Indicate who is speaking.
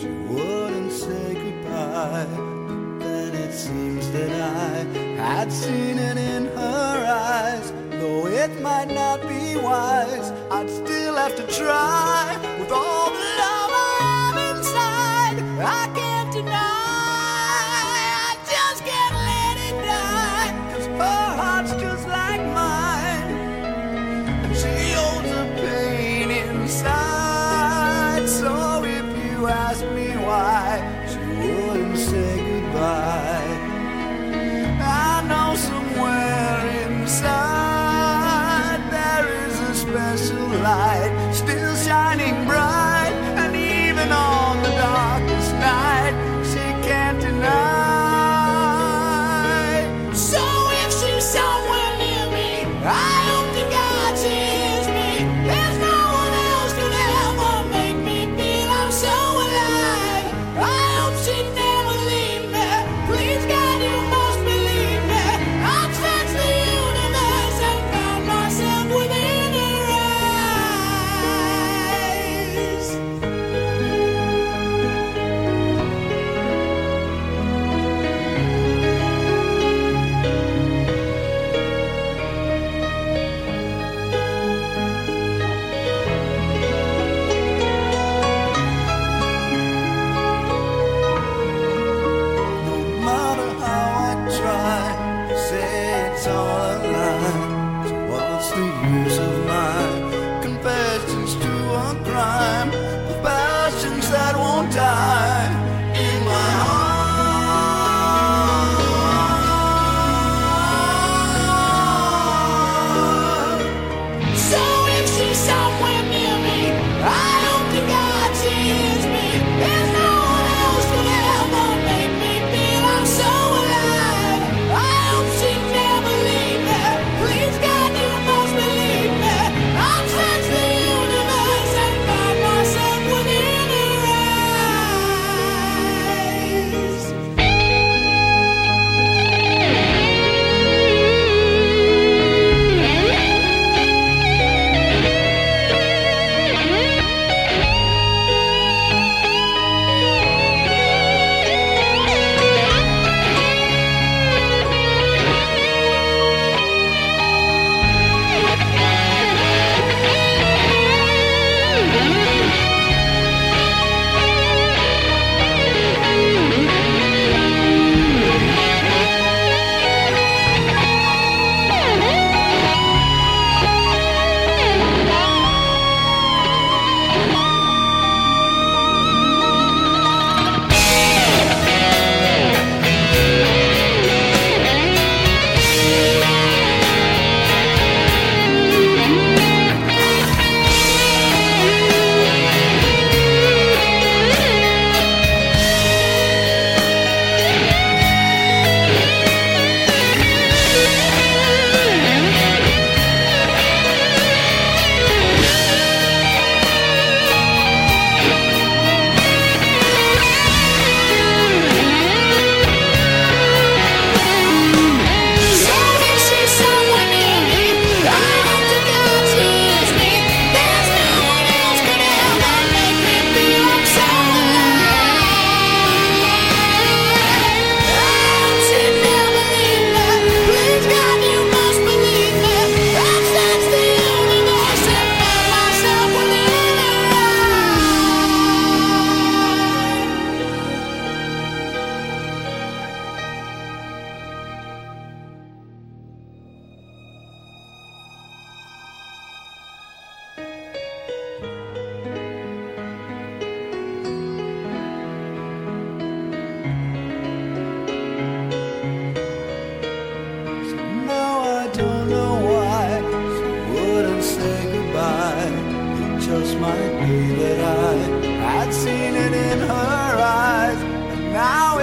Speaker 1: she wouldn't say goodbye. But then it seems that I had seen it in her eyes. Though it might not be wise, I'd still have to try. With all the love I have inside, I can't deny, I just can't let it die. 'Cause her heart's just like mine, and she holds a pain inside. So if you ask me why she wouldn't say goodbye, I know somewhere inside there is a special light still shining bright, and even on the darkest night she can't deny. So if she's somewhere near me, I hope to God she hears me. There's no one else could ever make me feel I'm so alive. I hope she never leave me. Please God, you must believe me. I've searched the universe and found myself within her eyes. No matter how I try to say it's all a lie, so what's the use of my confessions to a crime? The passions that won't die in my heart. So if she's somewhere near me, I hope to God she hears me. There's no one else could ever make me feel I'm so alive. I hope she never leave me. Please God, you must believe me. I've searched the universe and found myself within her eyes. So if she's somewhere near me, I hope to God she hears me. There's no one else could ever make me feel I'm so alive. I hope she never leave me. Please God, you must believe me. I've searched the universe and found myself within her Now I don't know why she wouldn't say goodbye. It just might be that I had seen it in her eyes, and now